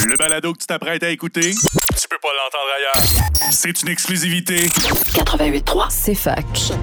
Le balado que tu t'apprêtes à écouter, tu peux pas l'entendre ailleurs. C'est une exclusivité. 88.3, c'est fac.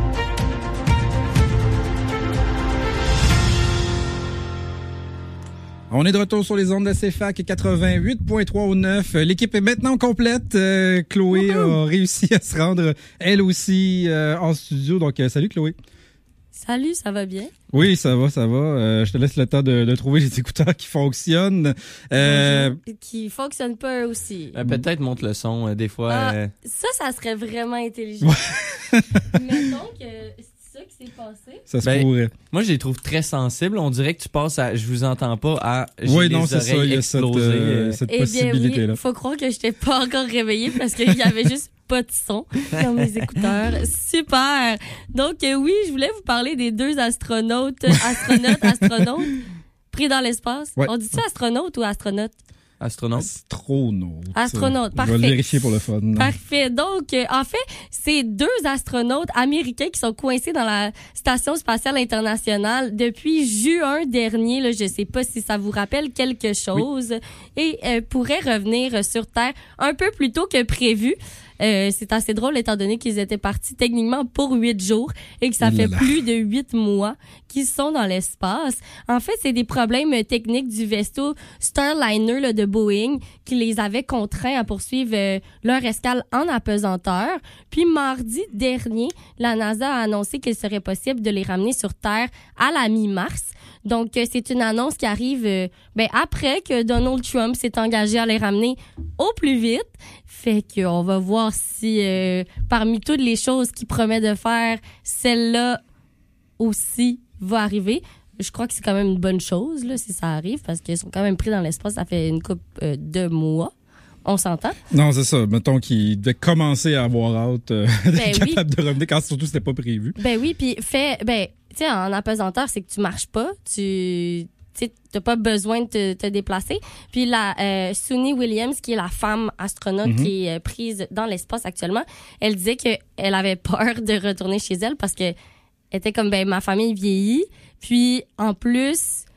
On est de retour sur les ondes de CFAC 88.3 au 9. L'équipe est maintenant complète. Chloé a réussi à se rendre, elle aussi, en studio. Donc, salut Chloé. Salut, ça va bien? Oui, ça va. Je te laisse le temps de trouver les écouteurs qui fonctionnent. Qui fonctionnent pas eux aussi. Peut-être monte le son, des fois. Ça serait vraiment intelligent. Mettons que c'est ça qui s'est passé. Ça se pourrait. Moi, je les trouve très sensibles. On dirait que tu passes à « je vous entends pas » à « j'ai oui, les non, c'est oreilles ça, il y a explosées ». cette possibilité-là. Oui, faut croire que je t'ai pas encore réveillée parce qu'il y avait juste pas de son dans mes écouteurs. Super! Donc, oui, je voulais vous parler des deux astronautes pris dans l'espace. Ouais. On dit-tu astronaute ou astronaute? Astronaute, parfait. Je vais le vérifier pour le fun. Parfait. Donc, en fait, c'est deux astronautes américains qui sont coincés dans la Station spatiale internationale depuis juin dernier. Là, je sais pas si ça vous rappelle quelque chose. Oui. Et pourraient revenir sur Terre un peu plus tôt que prévu. C'est assez drôle étant donné qu'ils étaient partis techniquement pour 8 jours et que ça fait plus de 8 mois qu'ils sont dans l'espace. En fait, c'est des problèmes techniques du vaisseau Starliner là, de Boeing qui les avait contraints à poursuivre leur escale en apesanteur. Puis mardi dernier, la NASA a annoncé qu'il serait possible de les ramener sur Terre à la mi-mars. Donc, c'est une annonce qui arrive après que Donald Trump s'est engagé à les ramener au plus vite. Fait qu'on va voir si, parmi toutes les choses qu'il promet de faire, celle-là aussi va arriver. Je crois que c'est quand même une bonne chose là, si ça arrive, parce qu'ils sont quand même pris dans l'espace. Ça fait une couple de mois. On s'entend? Non, c'est ça. Mettons qu'il devait commencer à avoir hâte d'être capable de revenir quand surtout c'était pas prévu. Ben oui, puis tu sais, en apesanteur, c'est que tu marches pas, tu n'as pas besoin de te déplacer. Puis la Suni Williams, qui est la femme astronaute qui est prise dans l'espace actuellement, elle disait qu'elle avait peur de retourner chez elle parce que elle était comme, ma famille vieillit. Puis, en plus,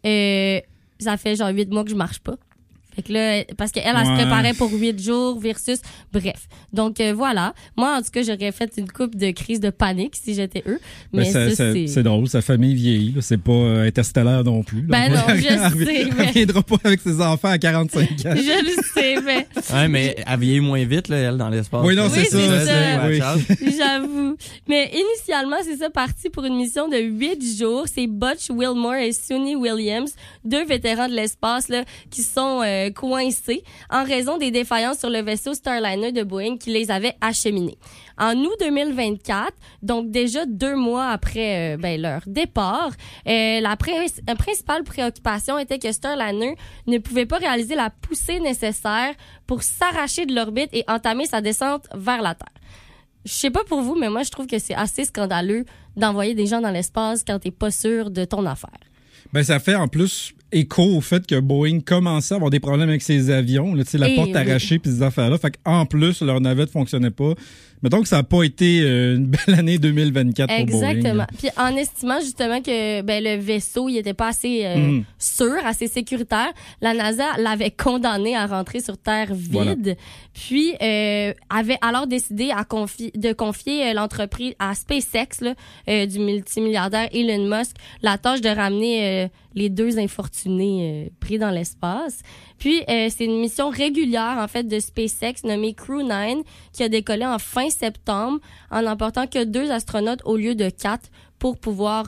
ça fait genre 8 mois que je marche pas. Fait que là, parce qu'elle se préparait pour 8 jours versus... Bref. Donc, voilà. Moi, en tout cas, j'aurais fait une couple de crise de panique si j'étais eux. Mais c'est drôle. Sa famille vieillit. Là. C'est pas interstellaire non plus. Là. Non, je sais. Elle reviendra pas avec ses enfants à 45 ans. Je le sais, mais... Ouais, mais elle vieillit moins vite, là, elle, dans l'espace. Oui, non, c'est ça. Oui. J'avoue. Mais initialement, c'est ça, parti pour une mission de 8 jours. C'est Butch Wilmore et Suni Williams, deux vétérans de l'espace là, qui sont coincés en raison des défaillances sur le vaisseau Starliner de Boeing qui les avait acheminés. En août 2024, donc déjà 2 mois après leur départ, la principale préoccupation était que Starliner ne pouvait pas réaliser la poussée nécessaire pour s'arracher de l'orbite et entamer sa descente vers la Terre. Je sais pas pour vous, mais moi, je trouve que c'est assez scandaleux d'envoyer des gens dans l'espace quand t'es pas sûr de ton affaire. Ça fait en plus écho au fait que Boeing commençait à avoir des problèmes avec ses avions, là, la porte arrachée puis ces affaires-là. Fait qu'en plus, leur navette fonctionnait pas. Mettons que ça n'a pas été une belle année 2024 pour Boeing. Exactement. Puis en estimant justement que le vaisseau il était pas assez sûr, assez sécuritaire, la NASA l'avait condamné à rentrer sur Terre vide. Voilà. Puis avait alors décidé de confier l'entreprise à SpaceX là, du multimilliardaire Elon Musk la tâche de ramener les deux infortunés pris dans l'espace. Puis, c'est une mission régulière, en fait, de SpaceX nommée Crew 9 qui a décollé en fin septembre en emportant que 2 astronautes au lieu de 4 pour pouvoir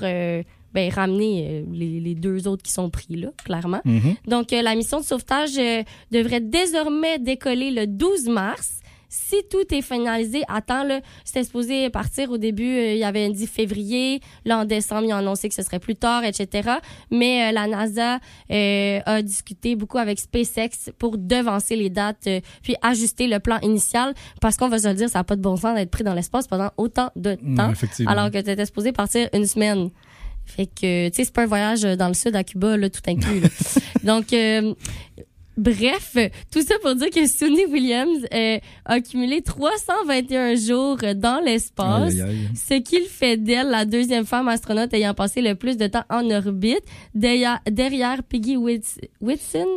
ramener les 2 autres qui sont pris là, clairement. Donc, la mission de sauvetage devrait désormais décoller le 12 mars. Si tout est finalisé à temps, là, c'était supposé partir au début, il y avait dit février. Là, en décembre, ils ont annoncé que ce serait plus tard, etc. Mais la NASA a discuté beaucoup avec SpaceX pour devancer les dates puis ajuster le plan initial parce qu'on va se le dire, ça n'a pas de bon sens d'être pris dans l'espace pendant autant de temps alors que tu étais supposé partir une semaine. Fait que, tu sais, c'est pas un voyage dans le sud à Cuba, là, tout inclus. Là. Donc... Bref, tout ça pour dire que Suni Williams a cumulé 321 jours dans l'espace, ce qui le fait d'elle la 2e femme astronaute ayant passé le plus de temps en orbite, derrière Peggy Whitson,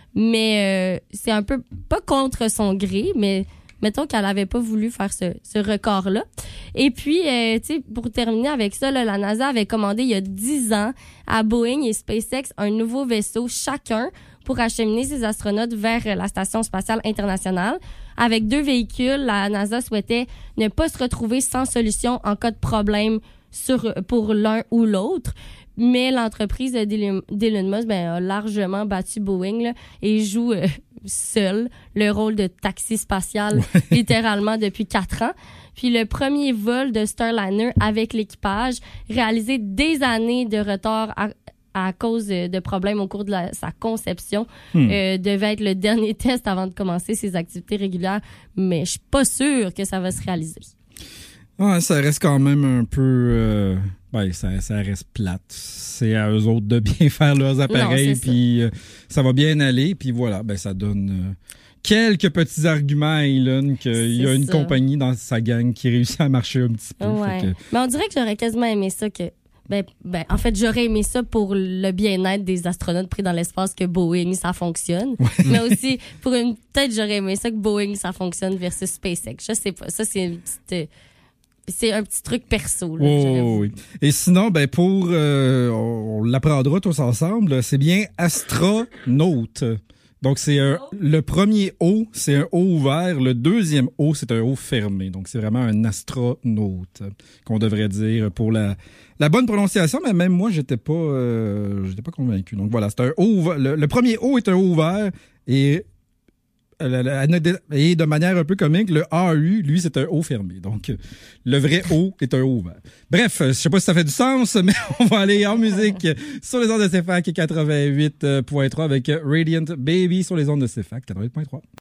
Mais c'est un peu, pas contre son gré, mais mettons qu'elle avait pas voulu faire ce record-là. Et puis, tu sais, pour terminer avec ça, là, la NASA avait commandé il y a 10 ans à Boeing et SpaceX un nouveau vaisseau chacun pour acheminer ses astronautes vers la Station spatiale internationale. Avec 2 véhicules, la NASA souhaitait ne pas se retrouver sans solution en cas de problème pour l'un ou l'autre. Mais l'entreprise d'Elon Musk a largement battu Boeing là, et joue seul le rôle de taxi spatial littéralement depuis 4 ans. Puis le premier vol de Starliner avec l'équipage, réalisé des années de retard à cause de problèmes au cours de sa conception, devait être le dernier test avant de commencer ses activités régulières. Mais je suis pas sûre que ça va se réaliser. Ouais, ça reste quand même un peu... ça reste plate. C'est à eux autres de bien faire leurs appareils, puis ça va bien aller, puis voilà, ça donne quelques petits arguments à Elon qu'il y a une compagnie dans sa gang qui réussit à marcher un petit peu. Ouais. Mais on dirait que j'aurais quasiment aimé ça que... en fait, j'aurais aimé ça pour le bien-être des astronautes pris dans l'espace que Boeing, ça fonctionne. Ouais. Mais aussi, peut-être j'aurais aimé ça que Boeing, ça fonctionne versus SpaceX. Je sais pas. Ça, c'est un petit truc perso. Là, oui. Et sinon, on l'apprendra tous ensemble, c'est bien astronaute. Donc, c'est le premier O, c'est un O ouvert. Le deuxième O, c'est un O fermé. Donc, c'est vraiment un astronaute qu'on devrait dire pour la bonne prononciation. Mais même moi, j'étais pas convaincu. Donc, voilà, c'est un O ouvert. Le premier O est un O ouvert et de manière un peu comique, le AU, lui, c'est un O fermé. Donc, le vrai O est un O ouvert. Bref, je sais pas si ça fait du sens, mais on va aller en musique sur les ondes de CFAC 88.3 avec Radiant Baby sur les ondes de CFAC 88.3.